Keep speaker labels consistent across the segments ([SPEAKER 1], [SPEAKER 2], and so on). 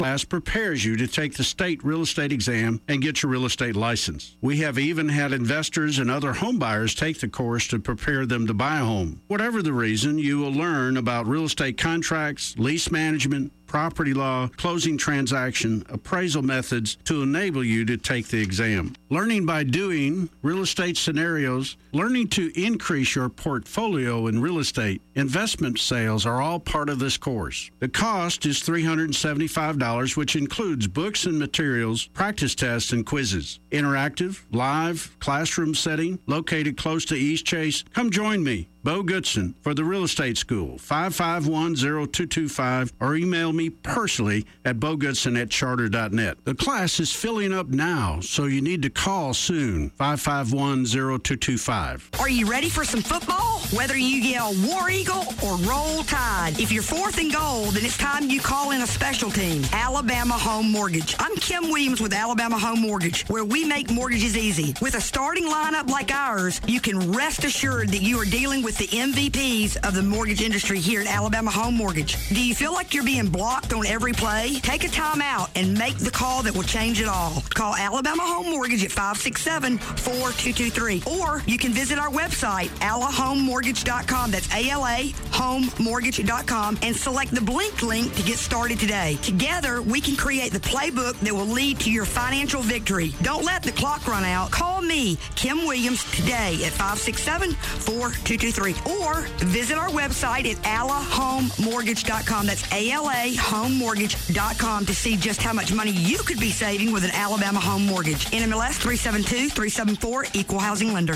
[SPEAKER 1] class prepares you to take the state real estate exam and get your real estate license. We have even had investors and other home buyers take the course to prepare them to buy a home. Whatever the reason, you will learn about real estate contracts, lease management, property law, closing transaction, appraisal methods to enable you to take the exam. Learning by doing, real estate scenarios, learning to increase your portfolio in real estate, investment sales are all part of this course. The cost is $375, which includes books and materials, practice tests, and quizzes. Interactive, live, classroom setting, located close to East Chase. Come join me, Bo Goodson, for the Real Estate School, 551-0225, or email me personally at bogoodson@charter.net. The class is filling up now, so you need to call soon, 551-0225.
[SPEAKER 2] Are you ready for some football? Whether you yell War Eagle or Roll Tide, if you're fourth and goal, then it's time you call in a special team, Alabama Home Mortgage. I'm Kim Williams with Alabama Home Mortgage, where we make mortgages easy. With a starting lineup like ours, you can rest assured that you are dealing with the MVPs of the mortgage industry here at Alabama Home Mortgage. Do you feel like you're being blocked on every play? Take a time out and make the call that will change it all. Call Alabama Home Mortgage at 567-4223. Or you can visit our website, alahomemortgage.com. That's ALAhomemortgage.com, and select the Blink link to get started today. Together, we can create the playbook that will lead to your financial victory. Don't let the clock run out. Call me, Kim Williams, today at 567-4223. Or visit our website at alahomemortgage.com. That's alahomemortgage.com to see just how much money you could be saving with an Alabama Home Mortgage. NMLS 372374, Equal Housing Lender.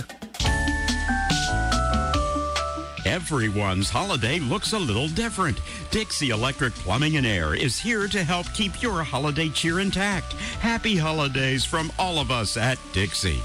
[SPEAKER 3] Everyone's holiday looks a little different. Dixie Electric Plumbing and Air is here to help keep your holiday cheer intact. Happy holidays from all of us at Dixie.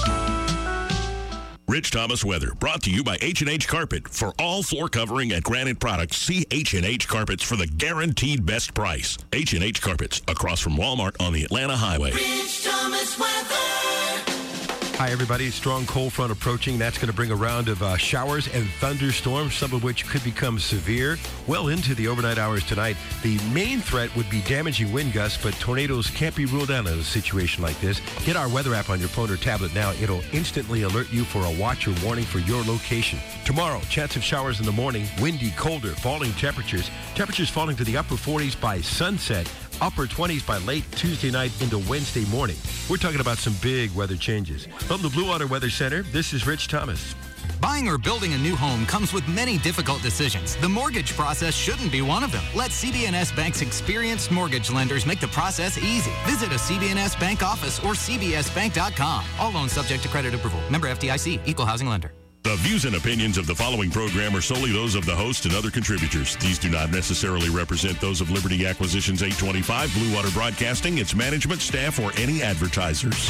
[SPEAKER 4] Rich Thomas weather, brought to you by H&H Carpet. For all floor covering and granite products, see H&H Carpets for the guaranteed best price. H&H Carpets, across from Walmart on the Atlanta Highway.
[SPEAKER 5] Rich Thomas weather.
[SPEAKER 6] Hi, everybody. Strong cold front approaching. That's going to bring a round of showers and thunderstorms, some of which could become severe well into the overnight hours tonight. The main threat would be damaging wind gusts, but tornadoes can't be ruled out in a situation like this. Get our weather app on your phone or tablet now. It'll instantly alert you for a watch or warning for your location. Tomorrow, chance of showers in the morning, windy, colder, falling temperatures. Temperatures falling to the upper 40s by sunset. Upper 20s by late Tuesday night into Wednesday morning. We're talking about some big weather changes. From the Blue Water Weather Center, this is Rich Thomas.
[SPEAKER 7] Buying or building a new home comes with many difficult decisions. The mortgage process shouldn't be one of them. Let CB&S Bank's experienced mortgage lenders make the process easy. Visit a CB&S Bank office or cbsbank.com. All loans subject to credit approval. Member FDIC, Equal Housing Lender.
[SPEAKER 4] The views and opinions of the following program are solely those of the host and other contributors. These do not necessarily represent those of Liberty Acquisitions 825, Blue Water Broadcasting, its management, staff, or any advertisers.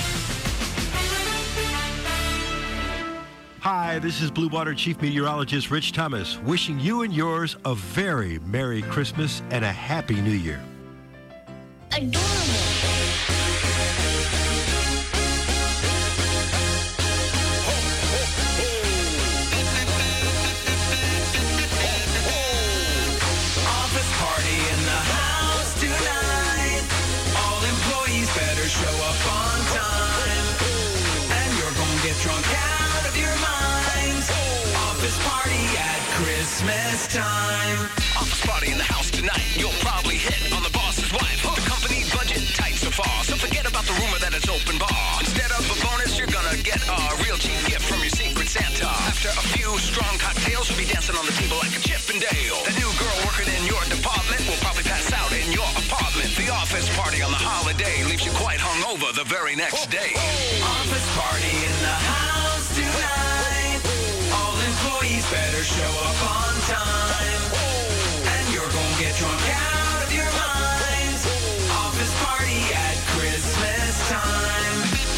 [SPEAKER 6] Hi, this is Blue Water Chief Meteorologist Rich Thomas, wishing you and yours a very Merry Christmas and a Happy New Year.
[SPEAKER 5] Adorable.
[SPEAKER 8] Show up on time, and you're gonna get drunk out of your minds. Office party at Christmas time.
[SPEAKER 9] Office party in the house tonight. You'll probably hit on the boss's wife. The company budget tight so far, so forget about the rumor that it's open bar. Instead of a bonus, you're gonna get a real cheap gift from your Secret Santa. After a few strong cocktails, you'll be dancing on the table like a Chip and Dale. The new girl working in your department will probably pass out in your apartment. The office party on the holiday leaves you quite hungover the very next day.
[SPEAKER 8] Office party in the house tonight. All employees better show up on time, and you're gonna get drunk out of your minds. Office party at Christmas time.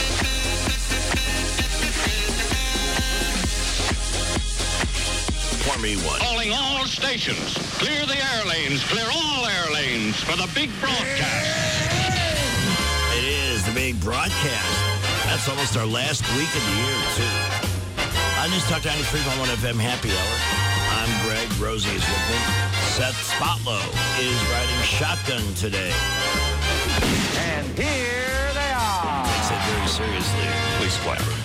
[SPEAKER 4] Army 1.
[SPEAKER 10] Calling all stations. Clear the air lanes. Clear all air lanes for the big broadcast.
[SPEAKER 11] It is the big broadcast. That's almost our last week of the year, too. I just talked 93.1 FM Happy Hour. I'm Greg. Rosie is with me. Seth Spotlow is riding shotgun today.
[SPEAKER 12] And here they are.
[SPEAKER 11] I said very seriously.
[SPEAKER 13] Please clap.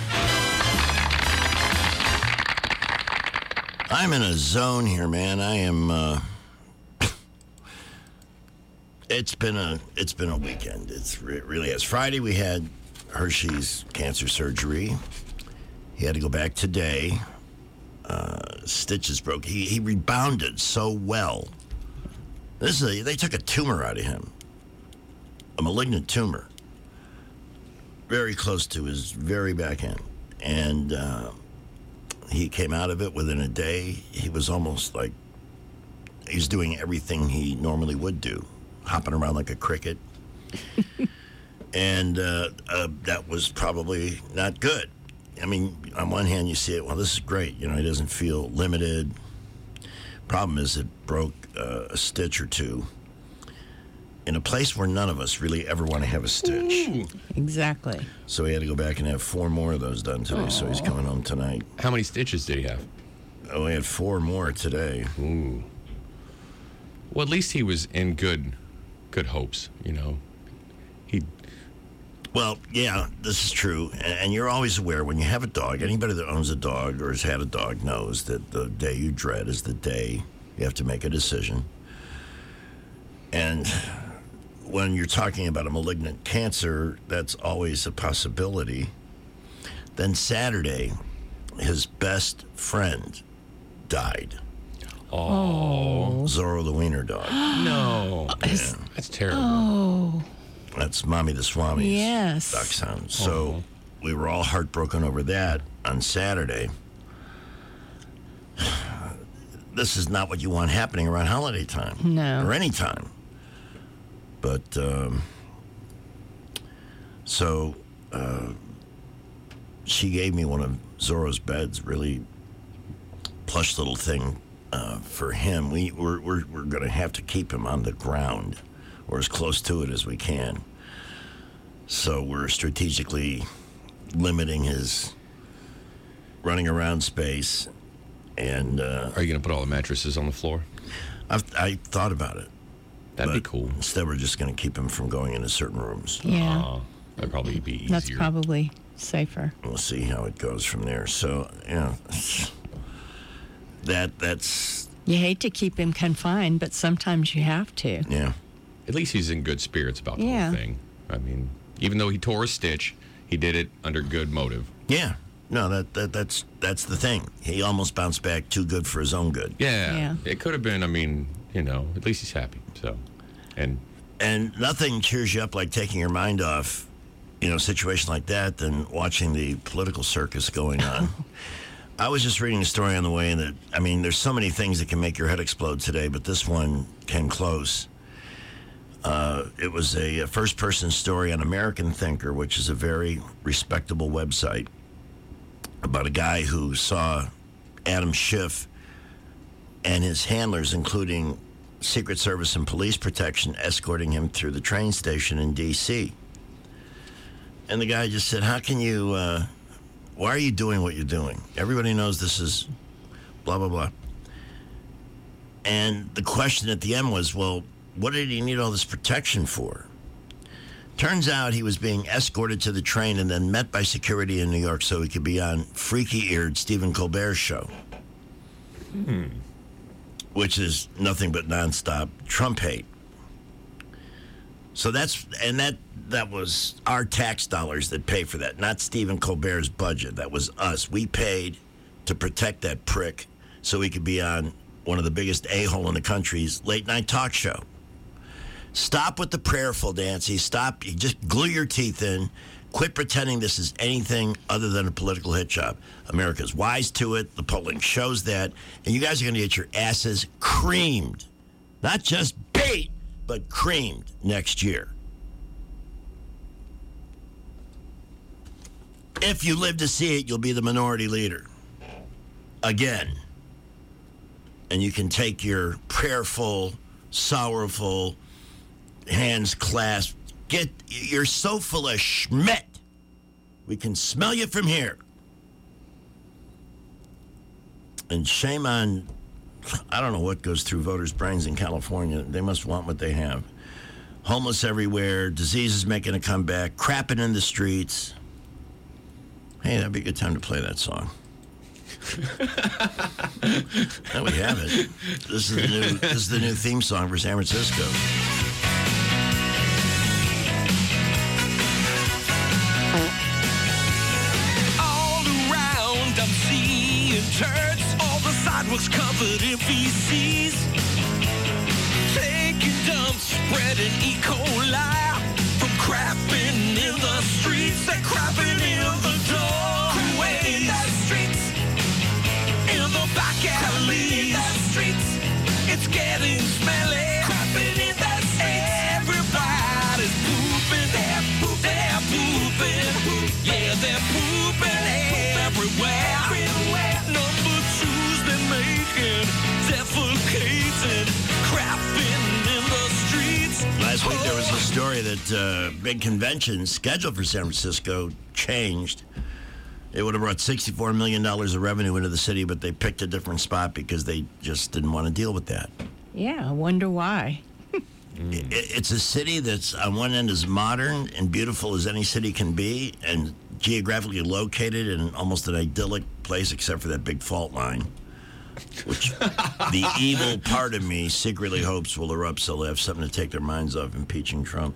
[SPEAKER 11] I'm in a zone here, man. I am. It's been a weekend. It really has. Friday we had Hershey's cancer surgery. He had to go back today. Stitches broke. He rebounded so well. They took a tumor out of him, a malignant tumor, very close to his very back end, and he came out of it within a day. He was almost like he's doing everything he normally would do, hopping around like a cricket. And that was probably not good. I mean, on one hand, you see it, well, this is great. You know, he doesn't feel limited. Problem is it broke a stitch or two in a place where none of us really ever want to have a stitch.
[SPEAKER 14] Ooh. Exactly.
[SPEAKER 11] So he had to go back and have 4 more of those done today. Aww. So he's coming home tonight.
[SPEAKER 13] How many stitches did he have?
[SPEAKER 11] Oh, he had 4 more today.
[SPEAKER 13] Ooh. Well, at least he was in good hopes, you know.
[SPEAKER 11] Well, yeah, this is true. And you're always aware when you have a dog, anybody that owns a dog or has had a dog knows that the day you dread is the day you have to make a decision. And when you're talking about a malignant cancer, that's always a possibility. Then Saturday, his best friend died.
[SPEAKER 13] Oh.
[SPEAKER 11] Zorro the wiener dog.
[SPEAKER 13] No.
[SPEAKER 11] Yeah.
[SPEAKER 13] That's terrible.
[SPEAKER 14] Oh.
[SPEAKER 11] That's Mommy the Swami's dachshund. So we were all heartbroken over that on Saturday. This is not what you want happening around holiday time.
[SPEAKER 14] No.
[SPEAKER 11] Or any time. But, she gave me one of Zorro's beds, really plush little thing for him. We're going to have to keep him on the ground or as close to it as we can. So we're strategically limiting his running around space. And
[SPEAKER 13] are you going to put all the mattresses on the floor?
[SPEAKER 11] I thought about it.
[SPEAKER 13] That'd be cool.
[SPEAKER 11] Instead, we're just going to keep him from going into certain rooms.
[SPEAKER 14] Yeah.
[SPEAKER 13] That'd probably be easier.
[SPEAKER 14] That's probably safer.
[SPEAKER 11] We'll see how it goes from there. So, that's...
[SPEAKER 14] You hate to keep him confined, but sometimes you have to.
[SPEAKER 11] Yeah.
[SPEAKER 13] At least he's in good spirits about the whole thing. I mean, even though he tore a stitch, he did it under good motive.
[SPEAKER 11] Yeah. No, that's the thing. He almost bounced back too good for his own good.
[SPEAKER 13] Yeah. It could have been, I mean, at least he's happy. So,
[SPEAKER 11] and nothing cheers you up like taking your mind off, a situation like that than watching the political circus going on. I was just reading a story on the way that, there's so many things that can make your head explode today, but this one came close. It was a first-person story on American Thinker, which is a very respectable website, about a guy who saw Adam Schiff and his handlers, including Secret Service and police protection, escorting him through the train station in D.C. And the guy just said, how can you, why are you doing what you're doing? Everybody knows this is blah, blah, blah. And the question at the end was, well, what did he need all this protection for? Turns out he was being escorted to the train and then met by security in New York so he could be on freaky-eared Stephen Colbert's show. Which is nothing but nonstop Trump hate. So that was our tax dollars that pay for that, not Stephen Colbert's budget. That was us. We paid to protect that prick so he could be on one of the biggest a-hole in the country's late-night talk show. Stop with the prayerful, Dancy. Stop. You just glue your teeth in. Quit pretending this is anything other than a political hit job. America's wise to it. The polling shows that. And you guys are going to get your asses creamed. Not just beat, but creamed next year. If you live to see it, you'll be the minority leader. Again. And you can take your prayerful, sorrowful, hands clasped. You're so full of schmidt. We can smell you from here. And shame on, I don't know what goes through voters' brains in California. They must want what they have. homeless everywhere, diseases making a comeback, crapping in the streets. Hey, that'd be a good time to play that song. There we have it. This is the new theme song for San Francisco.
[SPEAKER 8] All around I'm seeing turds, all the sidewalks covered in feces. Taking dumps, spreading E. coli from crapping in the streets and crapping in the doorways. In the streets, in the back alleys. In the streets, it's getting smelly. Crapping in the streets. Everybody's pooping. They're pooping. Yeah, they're pooping everywhere. Number twos, they're making defecating, crapping in the streets.
[SPEAKER 11] Last week there was a story that big convention scheduled for San Francisco changed. It would have brought $64 million of revenue into the city, but they picked a different spot because they just didn't want to deal with that.
[SPEAKER 14] Yeah, I wonder why.
[SPEAKER 11] It's a city that's on one end as modern and beautiful as any city can be, and geographically located in almost an idyllic place except for that big fault line, which the evil part of me secretly hopes will erupt so they'll have something to take their minds off impeaching Trump.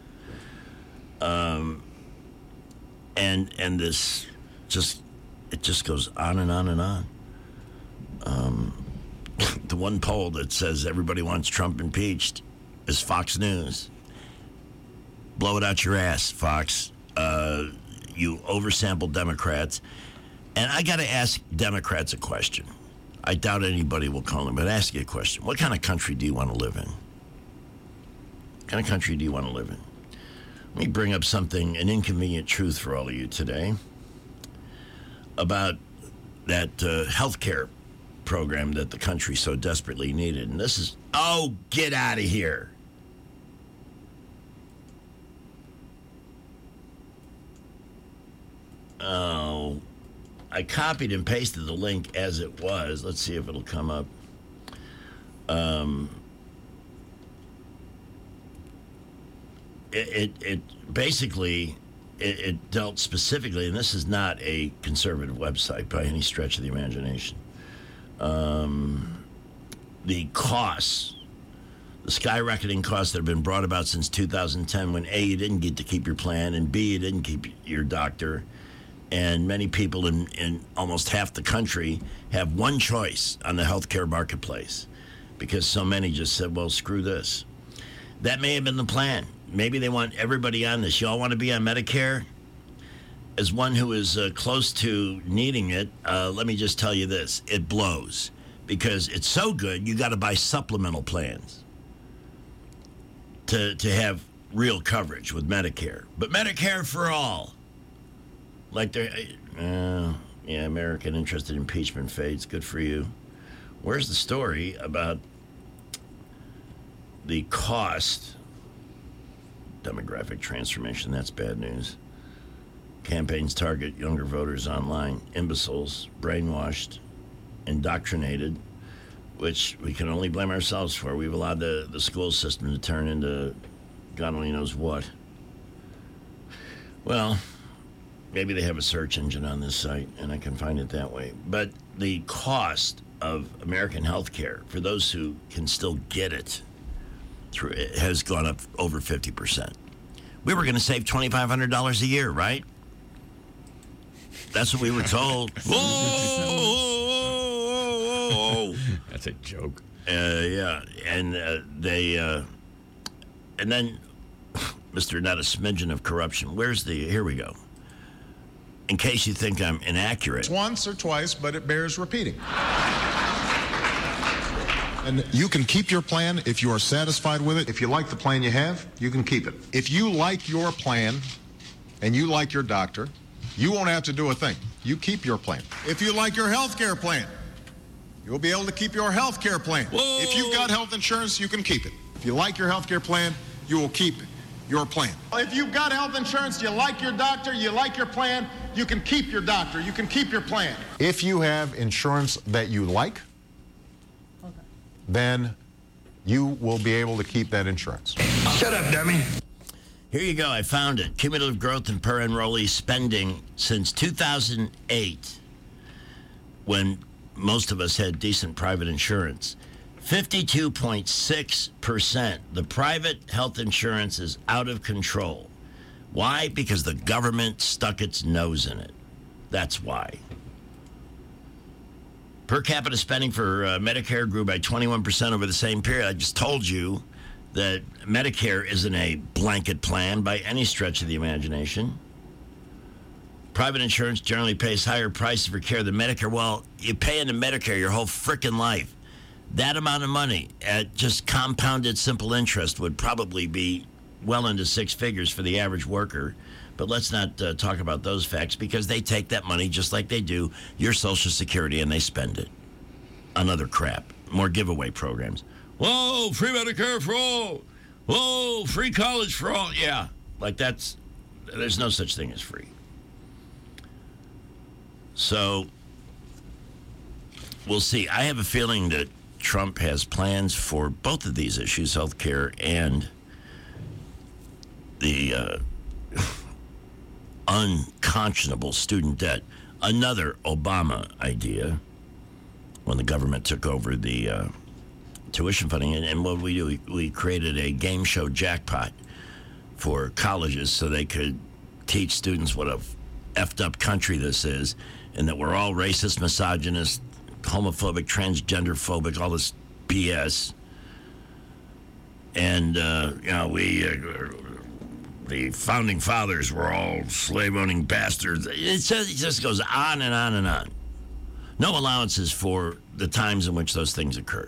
[SPEAKER 11] And this just goes on and on and on. The one poll that says everybody wants Trump impeached is Fox News. Blow it out your ass, Fox. You oversample Democrats. And I got to ask Democrats a question. I doubt anybody will call them, but ask you a question. What kind of country do you want to live in? What kind of country do you want to live in? Let me bring up something, an inconvenient truth for all of you today about that health care program that the country so desperately needed. And this is, oh, get out of here. Oh, I copied and pasted the link as it was. Let's see if it'll come up. It basically dealt specifically, and this is not a conservative website by any stretch of the imagination. The costs, the skyrocketing costs that have been brought about since 2010 when A, you didn't get to keep your plan, and B, you didn't keep your doctor. And many people in almost half the country have one choice on the healthcare marketplace because so many just said, well, screw this. That may have been the plan. Maybe they want everybody on this. Y'all want to be on Medicare? As one who is close to needing it, let me just tell you this. It blows because it's so good, you got to buy supplemental plans to have real coverage with Medicare. But Medicare for all. Like they're, yeah, American interest in impeachment fades. Good for you. Where's the story about the cost? Demographic transformation, that's bad news. Campaigns target younger voters online. Imbeciles, brainwashed, indoctrinated, which we can only blame ourselves for. We've allowed the school system to turn into God only knows what. Well, maybe they have a search engine on this site, and I can find it that way. But the cost of American health care, for those who can still get it, it has gone up over 50%. We were going to save $2,500 a year, right? That's what we were told. Whoa!
[SPEAKER 13] That's a joke.
[SPEAKER 11] Yeah, and and then, Mr. Not a Smidgen of Corruption. Here we go. In case you think I'm inaccurate.
[SPEAKER 15] Once or twice, but it bears repeating. And you can keep your plan if you are satisfied with it. If you like the plan you have, you can keep it. If you like your plan and you like your doctor, you won't have to do a thing. You keep your plan. If you like your health care plan, you'll be able to keep your health care plan. Whoa. If you've got health insurance, you can keep it. If you like your health care plan, you will keep your plan. If you've got health insurance, you like your doctor, you like your plan, you can keep your doctor, you can keep your plan. If you have insurance that you like, then you will be able to keep that insurance.
[SPEAKER 11] Shut up, dummy. Here you go. I found it. Cumulative growth in per enrollee spending since 2008, when most of us had decent private insurance. 52.6%. The private health insurance is out of control. Why? Because the government stuck its nose in it. That's why. Per capita spending for Medicare grew by 21% over the same period. I just told you that Medicare isn't a blanket plan by any stretch of the imagination. Private insurance generally pays higher prices for care than Medicare. Well, you pay into Medicare your whole frickin' life. That amount of money at just compounded simple interest would probably be well into six figures for the average worker. But let's not talk about those facts, because they take that money just like they do your Social Security and they spend it on other crap. More giveaway programs. Whoa, free Medicare for all. Whoa, free college for all. Yeah, like there's no such thing as free. So we'll see. I have a feeling that Trump has plans for both of these issues, health care and the unconscionable student debt. Another Obama idea when the government took over the tuition funding. And what we do, we created a game show jackpot for colleges so they could teach students what a effed up country this is, and that we're all racist, misogynist, homophobic, transgender phobic, all this BS. And, the founding fathers were all slave-owning bastards. It just goes on and on and on. No allowances for the times in which those things occurred.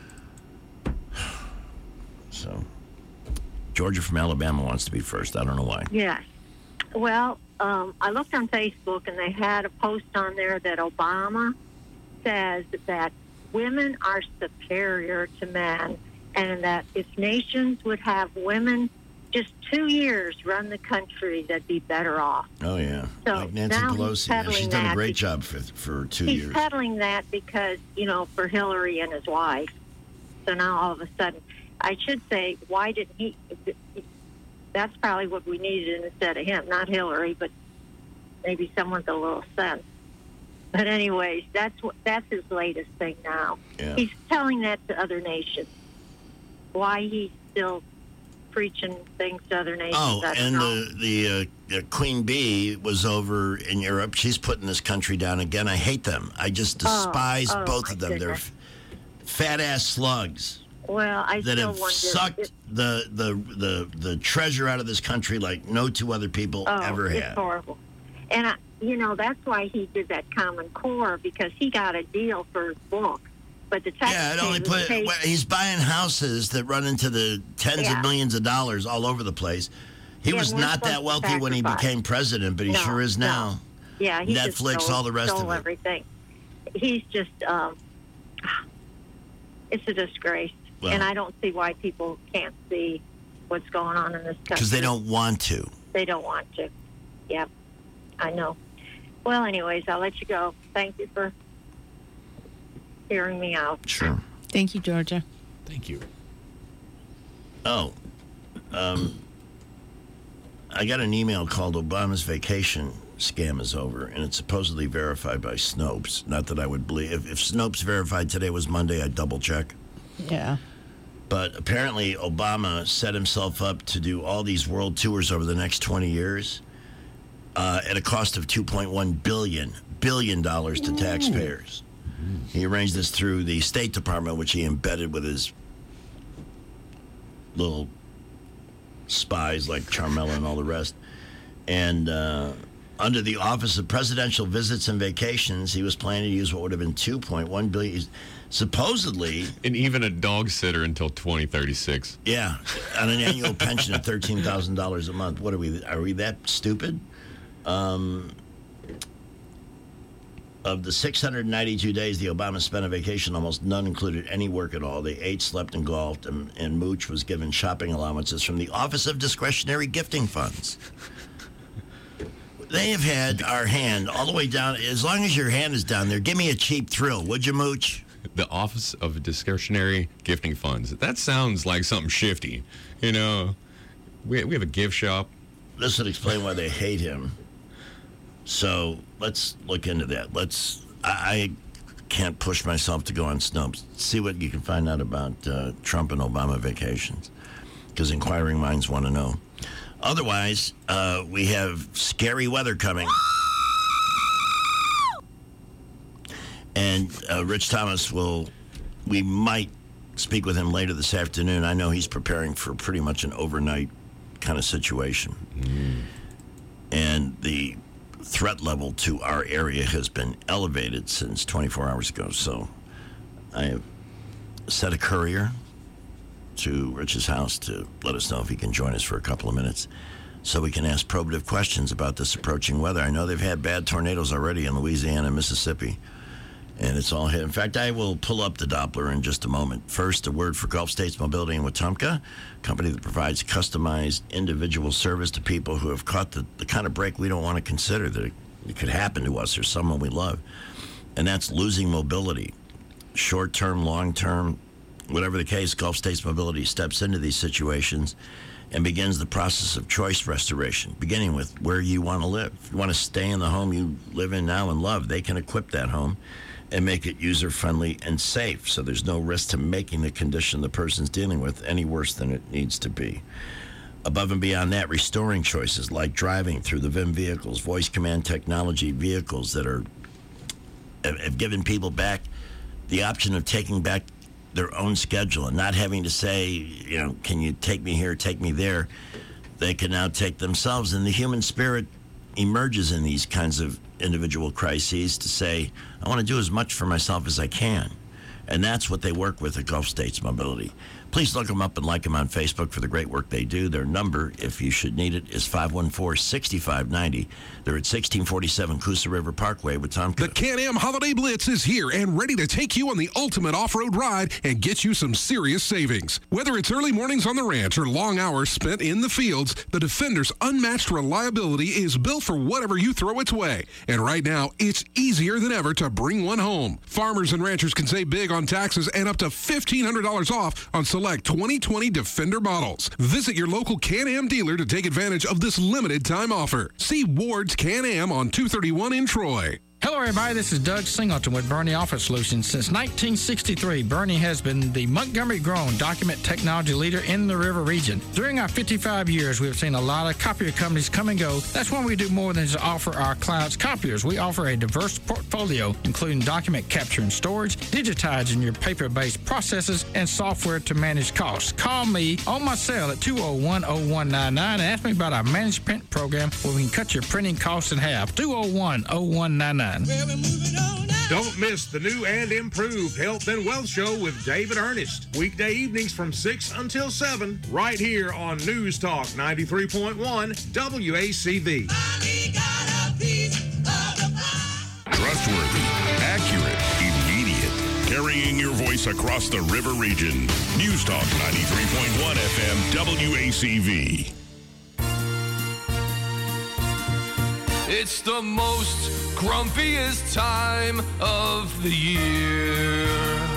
[SPEAKER 11] So, Georgia from Alabama wants to be first. I don't know why.
[SPEAKER 16] Yes. Well, I looked on Facebook, and they had a post on there that Obama says that women are superior to men, and that if nations would have women just 2 years run the country, they'd be better off.
[SPEAKER 11] Oh, yeah.
[SPEAKER 16] So
[SPEAKER 11] like Nancy
[SPEAKER 16] now
[SPEAKER 11] Pelosi. Yeah, she's done a great job for 2 years.
[SPEAKER 16] He's peddling that because, for Hillary and his wife. So now all of a sudden, I should say, why didn't he? That's probably what we needed instead of him, not Hillary, but maybe someone with a little sense. But anyways, that's his latest thing now.
[SPEAKER 11] Yeah.
[SPEAKER 16] He's telling that to other nations. Why he's still preaching things to other nations.
[SPEAKER 11] Oh,
[SPEAKER 16] I don't
[SPEAKER 11] and
[SPEAKER 16] know.
[SPEAKER 11] the Queen Bee was over in Europe. She's putting this country down again. I hate them. I just despise both of them.
[SPEAKER 16] Goodness.
[SPEAKER 11] They're fat-ass slugs.
[SPEAKER 16] Well, I
[SPEAKER 11] that
[SPEAKER 16] still
[SPEAKER 11] have
[SPEAKER 16] wonder.
[SPEAKER 11] sucked the treasure out of this country like no two other people ever
[SPEAKER 16] It's
[SPEAKER 11] have.
[SPEAKER 16] horrible. And, that's why he did that Common Core, because he got a deal for his book. But the tax
[SPEAKER 11] Yeah, it only he's buying houses that run into the tens of millions of dollars all over the place. He was not that wealthy when he became president, but he sure is now.
[SPEAKER 16] Yeah, he just
[SPEAKER 11] Netflix, all the rest
[SPEAKER 16] stole
[SPEAKER 11] of it.
[SPEAKER 16] everything. He's just, it's a disgrace.
[SPEAKER 11] Well-
[SPEAKER 16] and I don't see why people can't see what's going on in this country.
[SPEAKER 11] Because they don't want to.
[SPEAKER 16] They don't want to. Yep, I know. Well, anyways, I'll let you go. Thank you for hearing me out.
[SPEAKER 11] Sure.
[SPEAKER 14] Thank you, Georgia.
[SPEAKER 13] Thank you.
[SPEAKER 11] Oh, I got an email called Obama's Vacation Scam is over, and it's supposedly verified by Snopes. Not that I would believe. If Snopes verified today was Monday, I'd double check.
[SPEAKER 14] Yeah.
[SPEAKER 11] But apparently Obama set himself up to do all these world tours over the next 20 years at a cost of $2.1 billion to taxpayers. He arranged this through the State Department, which he embedded with his little spies like Charmella and all the rest. And under the Office of Presidential Visits and Vacations, he was planning to use what would have been $2.1 billion. Supposedly,
[SPEAKER 13] and even a dog sitter until 2036.
[SPEAKER 11] Yeah, on an annual pension of $13,000 a month. What are we that stupid? Of the 692 days the Obama spent on vacation, almost none included any work at all. They ate, slept, and golfed, and Mooch was given shopping allowances from the Office of Discretionary Gifting Funds. They have had our hand all the way down. As long as your hand is down there, give me a cheap thrill, would you, Mooch?
[SPEAKER 13] the Office of Discretionary Gifting Funds. That sounds like something shifty. You know, we have a gift shop.
[SPEAKER 11] This would explain why they hate him. So let's look into that. I can't push myself to go on Snopes. See what you can find out about Trump and Obama vacations, because inquiring minds want to know. Otherwise, we have scary weather coming. And Rich Thomas we might speak with him later this afternoon. I know he's preparing for pretty much an overnight kind of situation. And the threat level to our area has been elevated since 24 hours ago. So I have set a courier to Rich's house to let us know if he can join us for a couple of minutes so we can ask probative questions about this approaching weather. I know they've had bad tornadoes already in Louisiana and Mississippi, and it's all hit. In fact, I will pull up the Doppler in just a moment. First, a word for Gulf States Mobility in Wetumpka, a company that provides customized individual service to people who have caught the kind of break we don't want to consider that it could happen to us or someone we love. And that's losing mobility. Short-term, long-term, whatever the case, Gulf States Mobility steps into these situations and begins the process of choice restoration, beginning with where you want to live. If you want to stay in the home you live in now and love, they can equip that home and make it user-friendly and safe, so there's no risk to making the condition the person's dealing with any worse than it needs to be. Above and beyond that, restoring choices like driving through the VIM vehicles, voice command technology vehicles that have given people back the option of taking back their own schedule and not having to say, can you take me here, take me there? They can now take themselves, and the human spirit emerges in these kinds of individual crises to say, I want to do as much for myself as I can. And that's what they work with at Gulf States Mobility. Please look them up and like them on Facebook for the great work they do. Their number, if you should need it, is 514-6590. They're at 1647 Coosa River Parkway, Wetumpka.
[SPEAKER 17] The Can-Am Holiday Blitz is here and ready to take you on the ultimate off-road ride and get you some serious savings. Whether it's early mornings on the ranch or long hours spent in the fields, the Defender's unmatched reliability is built for whatever you throw its way. And right now, it's easier than ever to bring one home. Farmers and ranchers can save big on taxes and up to $1,500 off on select 2020 Defender models. Visit your local Can-Am dealer to take advantage of this limited time offer. See Ward's Can-Am on 231 in Troy.
[SPEAKER 18] Hello, everybody. This is Doug Singleton with Bernie Office Solutions. Since 1963, Bernie has been the Montgomery-grown document technology leader in the River region. During our 55 years, we have seen a lot of copier companies come and go. That's when we do more than just offer our clients copiers. We offer a diverse portfolio, including document capture and storage, digitizing your paper-based processes, and software to manage costs. Call me on my cell at 201-0199 and ask me about our managed print program where we can cut your printing costs in half. 201-0199.
[SPEAKER 19] Don't miss the new and improved Health and Wealth Show with David Ernest. Weekday evenings from 6 until 7, right here on News Talk 93.1 WACV.
[SPEAKER 4] Trustworthy, accurate, immediate. Carrying your voice across the river region. News Talk 93.1 FM WACV.
[SPEAKER 20] It's the most grumpiest time of the year.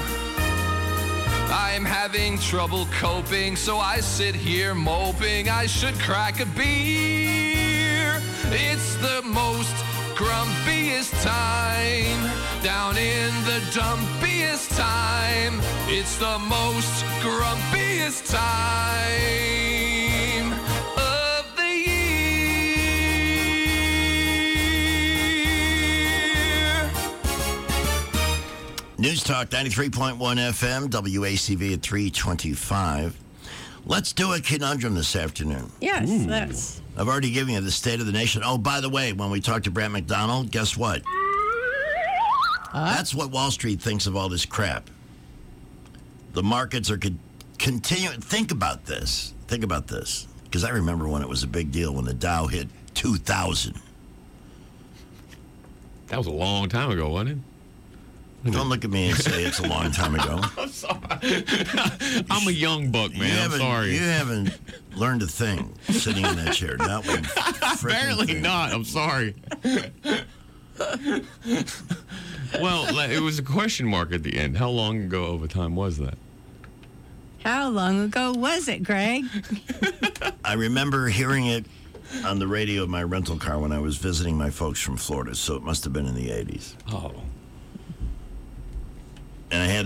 [SPEAKER 20] I'm having trouble coping, so I sit here moping I should crack a beer. It's the most grumpiest time, down in the dumpiest time. It's the most grumpiest time of the year.
[SPEAKER 11] News Talk 93.1 FM, WACV at 325. Let's do a conundrum this afternoon.
[SPEAKER 14] Yes, that's...
[SPEAKER 11] I've already given you the state of the nation. Oh, by the way, when we talked to Brett McDonald, guess what? That's what Wall Street thinks of all this crap. The markets are continuing. Think about this. Think about this. Because I remember when it was a big deal when the Dow hit 2,000.
[SPEAKER 13] That was a long time ago, wasn't it?
[SPEAKER 11] Don't look at me and say it's a long time ago.
[SPEAKER 13] I'm sorry. I'm a young buck, man. I'm sorry.
[SPEAKER 11] You haven't learned a thing sitting in that chair. Not one freaking
[SPEAKER 13] Apparently
[SPEAKER 11] thing.
[SPEAKER 13] not. I'm sorry. Well, it was a question mark at the end. How long ago of a time was that?
[SPEAKER 14] How long ago was it, Greg?
[SPEAKER 11] I remember hearing it on the radio of my rental car when I was visiting my folks from Florida, so it must have been in the 80s.
[SPEAKER 13] Oh.
[SPEAKER 11] And I had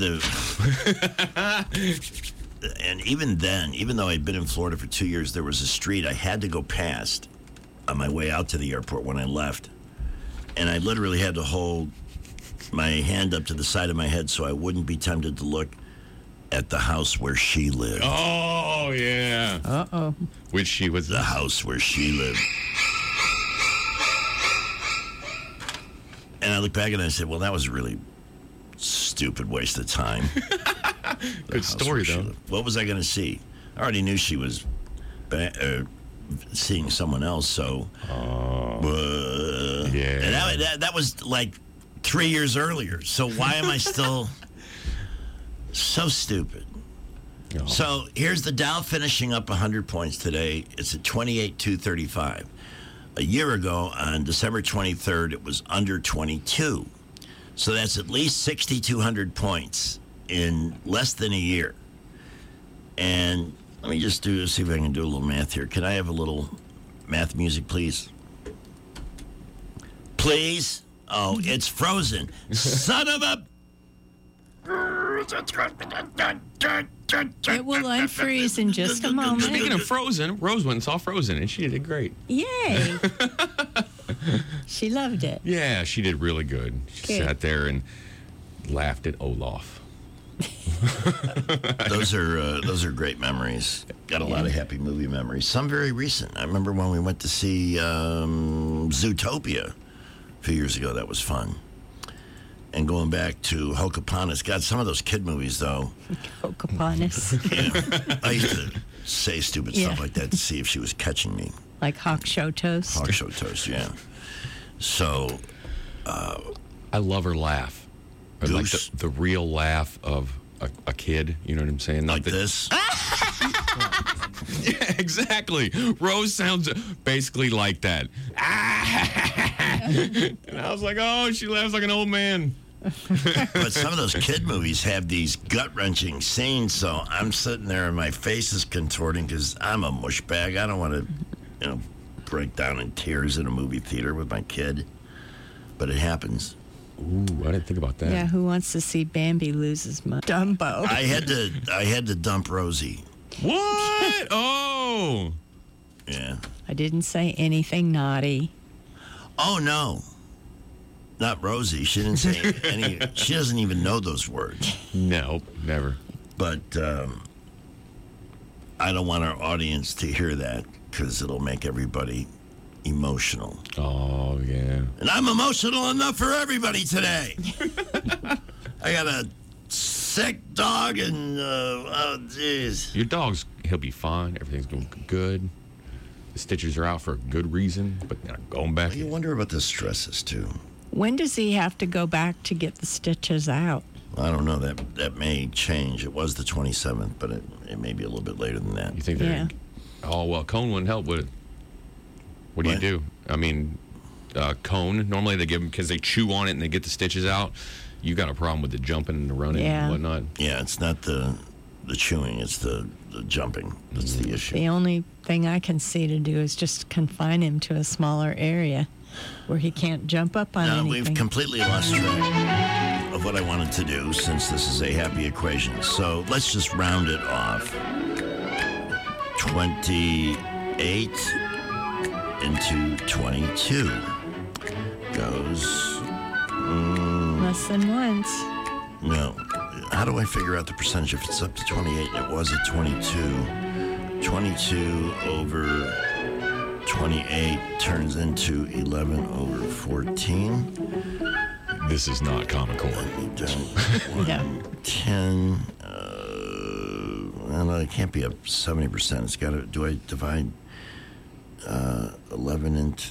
[SPEAKER 11] to... And even then, even though I'd been in Florida for 2 years, there was a street I had to go past on my way out to the airport when I left. And I literally had to hold my hand up to the side of my head so I wouldn't be tempted to look at the house where she lived.
[SPEAKER 13] Oh, yeah.
[SPEAKER 14] Uh-oh.
[SPEAKER 11] Which she was... The house where she lived. And I look back and I said, well, that was a really stupid waste of time.
[SPEAKER 13] Good story, though.
[SPEAKER 11] What was I going to see? I already knew she was seeing someone else, so...
[SPEAKER 13] yeah.
[SPEAKER 11] And that was like 3 years earlier, so why am I still... So stupid. Oh. So here's the Dow finishing up 100 points today. It's at 28,235. A year ago, on December 23rd, it was under 22. So that's at least 6,200 points in less than a year. And let me just see if I can do a little math here. Can I have a little math music, please? Please? Oh, it's Frozen. Son of a...
[SPEAKER 14] It will unfreeze in just a moment.
[SPEAKER 13] Speaking of Frozen, Rose went and saw Frozen, and she did great.
[SPEAKER 14] Yay. She loved it.
[SPEAKER 13] Yeah, she did really good. She sat there and laughed at Olaf.
[SPEAKER 11] Those are great memories. Got a lot of happy movie memories. Some very recent. I remember when we went to see Zootopia a few years ago. That was fun. And going back to Hokoponis. God, some of those kid movies, though.
[SPEAKER 14] Hokoponis.
[SPEAKER 11] Yeah. I used to say stupid stuff like that to see if she was catching me.
[SPEAKER 14] Like Hawk Show Toast?
[SPEAKER 11] Hawk Show Toast, yeah. So...
[SPEAKER 13] I love her laugh. I like the real laugh of a kid. You know what I'm saying?
[SPEAKER 11] Like this?
[SPEAKER 13] Yeah, exactly. Rose sounds basically like that. And I was like, oh, she laughs like an old man.
[SPEAKER 11] But some of those kid movies have these gut-wrenching scenes, so I'm sitting there and my face is contorting because I'm a mushbag. I don't want to, break down in tears in a movie theater with my kid. But it happens.
[SPEAKER 13] Ooh, I didn't think about that.
[SPEAKER 14] Yeah, who wants to see Bambi lose his mind? Dumbo.
[SPEAKER 11] I had to dump Rosie.
[SPEAKER 13] What? Oh.
[SPEAKER 11] Yeah.
[SPEAKER 14] I didn't say anything naughty.
[SPEAKER 11] Oh, no. Not Rosie. She didn't say any. She doesn't even know those words.
[SPEAKER 13] No, never.
[SPEAKER 11] But I don't want our audience to hear that because it'll make everybody emotional.
[SPEAKER 13] Oh, yeah.
[SPEAKER 11] And I'm emotional enough for everybody today. I got a sick dog and, oh, jeez.
[SPEAKER 13] Your dog's, he'll be fine. Everything's going good. The stitches are out for a good reason, but now going back.
[SPEAKER 11] Well, you wonder about the stresses, too.
[SPEAKER 14] When does he have to go back to get the stitches out?
[SPEAKER 11] I don't know. That may change. It was the 27th, but it may be a little bit later than that.
[SPEAKER 13] You think they're...
[SPEAKER 14] Yeah.
[SPEAKER 13] Oh, well, cone wouldn't help with it. What do you do? I mean, cone, normally they give them because they chew on it and they get the stitches out. You got a problem with the jumping and the running and whatnot.
[SPEAKER 11] Yeah, it's not the chewing, it's the jumping. That's the issue.
[SPEAKER 14] The only thing I can see to do is just confine him to a smaller area where he can't jump up on anything.
[SPEAKER 11] We've completely lost track of what I wanted to do since this is a happy equation. So let's just round it off. 28 into 22 goes...
[SPEAKER 14] less than once.
[SPEAKER 11] No. How do I figure out the percentage if it's up to 28 and it was at 22? 22 over 28 turns into 11 over 14.
[SPEAKER 13] This is not Common Core.
[SPEAKER 11] 10. Well, it can't be up 70%. It's got to... Do I divide 11 into...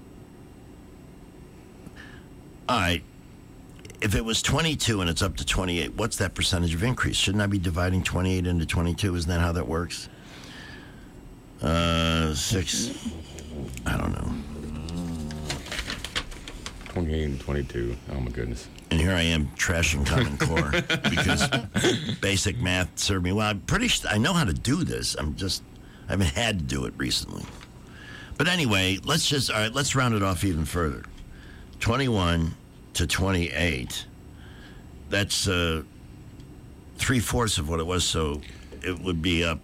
[SPEAKER 11] All right. If it was 22 and it's up to 28, what's that percentage of increase? Shouldn't I be dividing 28 into 22? Isn't that how that works? 6. I don't know.
[SPEAKER 13] 28 and 22. Oh, my goodness.
[SPEAKER 11] And here I am trashing Common Core because basic math served me well. I know how to do this. I haven't had to do it recently. But anyway, let's round it off even further. 21 to 28. That's 3/4 of what it was, so it would be up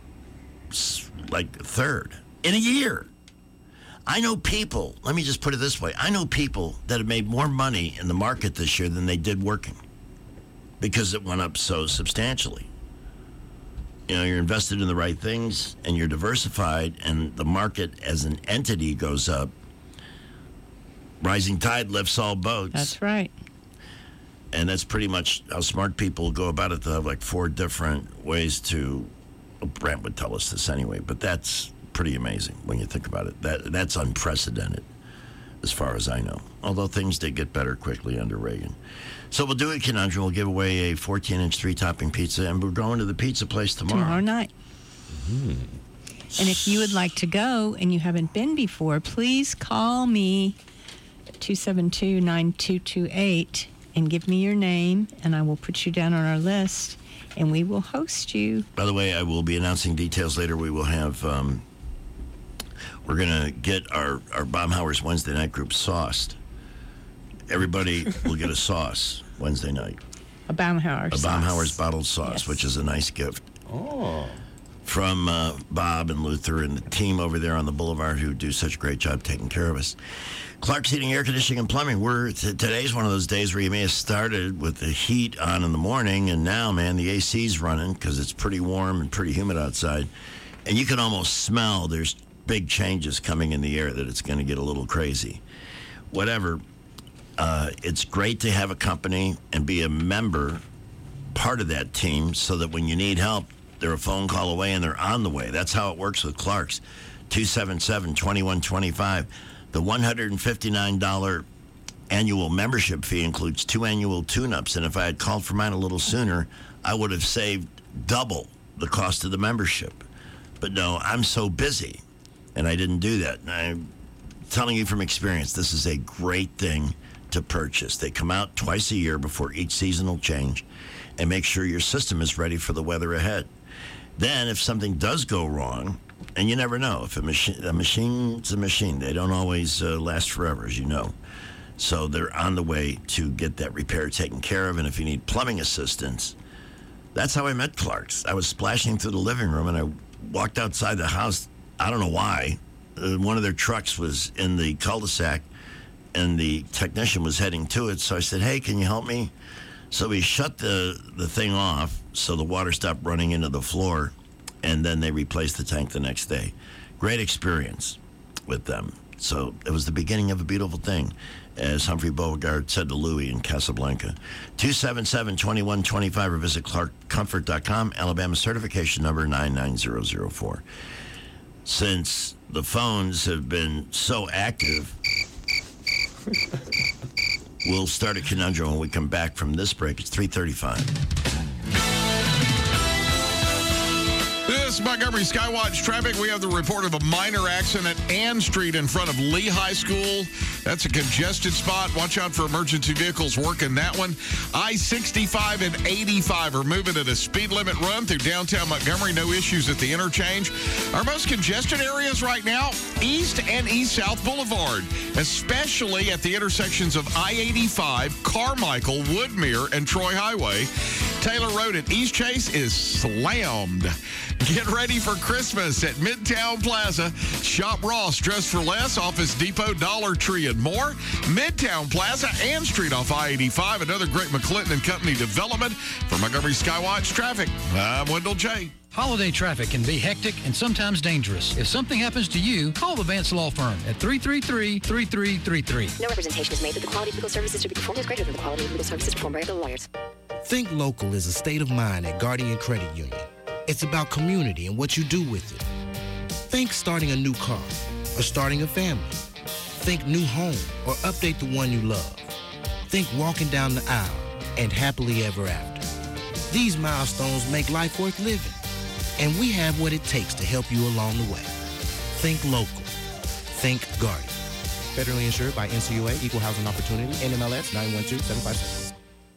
[SPEAKER 11] like a third in a year. I know people, let me just put it this way. I know people that have made more money in the market this year than they did working because it went up so substantially. You know, you're invested in the right things and you're diversified and the market as an entity goes up. Rising tide lifts all boats.
[SPEAKER 14] That's right.
[SPEAKER 11] And that's pretty much how smart people go about it. They'll have like 4 different ways to, well, Brent would tell us this anyway, but that's pretty amazing when you think about it. That's unprecedented as far as I know. Although things did get better quickly under Reagan. So we'll do a conundrum. We'll give away a 14-inch 3-topping pizza, and we're going to the pizza place tomorrow
[SPEAKER 14] night. And if you would like to go and you haven't been before, please call me at 272-9228 and give me your name, and I will put you down on our list, and we will host you.
[SPEAKER 11] By the way, I will be announcing details later. We will have, we're going to get our Baumhauer's Wednesday night group sauced. Everybody will get a sauce Wednesday night.
[SPEAKER 14] A Baumhauer's sauce.
[SPEAKER 11] A Baumhauer's bottled sauce, yes. Which is a nice gift.
[SPEAKER 13] Oh.
[SPEAKER 11] From Bob and Luther and the team over there on the boulevard who do such a great job taking care of us. Clark's Heating, Air Conditioning, and Plumbing. Today's one of those days where you may have started with the heat on in the morning, and now, man, the AC's running because it's pretty warm and pretty humid outside. And you can almost smell there's big changes coming in the air, that it's going to get a little crazy. Whatever. It's great to have a company and be a member, part of that team, so that when you need help, they're a phone call away and they're on the way. That's how it works with Clark's. 277-2125. The $159 annual membership fee includes 2 annual tune-ups, and if I had called for mine a little sooner, I would have saved double the cost of the membership. But no, I'm so busy, and I didn't do that. And I'm telling you from experience, this is a great thing to purchase. They come out twice a year before each seasonal change and make sure your system is ready for the weather ahead. Then if something does go wrong, and you never know, if a machine's a machine, they don't always last forever, as you know. So they're on the way to get that repair taken care of, and if you need plumbing assistance, that's how I met Clark's. I was splashing through the living room, and I walked outside the house. I don't know why. One of their trucks was in the cul-de-sac, and the technician was heading to it. So I said, hey, can you help me? So we shut the thing off so the water stopped running into the floor, and then they replaced the tank the next day. Great experience with them. So it was the beginning of a beautiful thing, as Humphrey Bogart said to Louis in Casablanca. 277-2125 or visit clarkcomfort.com, Alabama certification number 99004. Since the phones have been so active, we'll start a conundrum when we come back from this break. It's 3:35.
[SPEAKER 21] This Montgomery Skywatch traffic. We have the report of a minor accident at Ann Street in front of Lee High School. That's a congested spot. Watch out for emergency vehicles working that one. I-65 and 85 are moving at a speed limit run through downtown Montgomery. No issues at the interchange. Our most congested areas right now, East and East-South Boulevard, especially at the intersections of I-85, Carmichael, Woodmere, and Troy Highway. Taylor Road at East Chase is slammed. Get ready for Christmas at Midtown Plaza. Shop Ross, Dress for Less, Office Depot, Dollar Tree, and more. Midtown Plaza, Ann Street off I-85. Another great McClinton and Company development. For Montgomery Skywatch Traffic, I'm Wendell J.
[SPEAKER 22] Holiday traffic can be hectic and sometimes dangerous. If something happens to you, call the Vance Law Firm at 333-3333.
[SPEAKER 23] No representation is made that the quality of legal services to be performed is greater than the quality of legal services performed by other lawyers.
[SPEAKER 24] Think local is a state of mind at Guardian Credit Union. It's about community and what you do with it. Think starting a new car or starting a family. Think new home or update the one you love. Think walking down the aisle and happily ever after. These milestones make life worth living, and we have what it takes to help you along the way. Think local. Think Guardian. Federally insured by NCUA, Equal Housing Opportunity, NMLS 912756.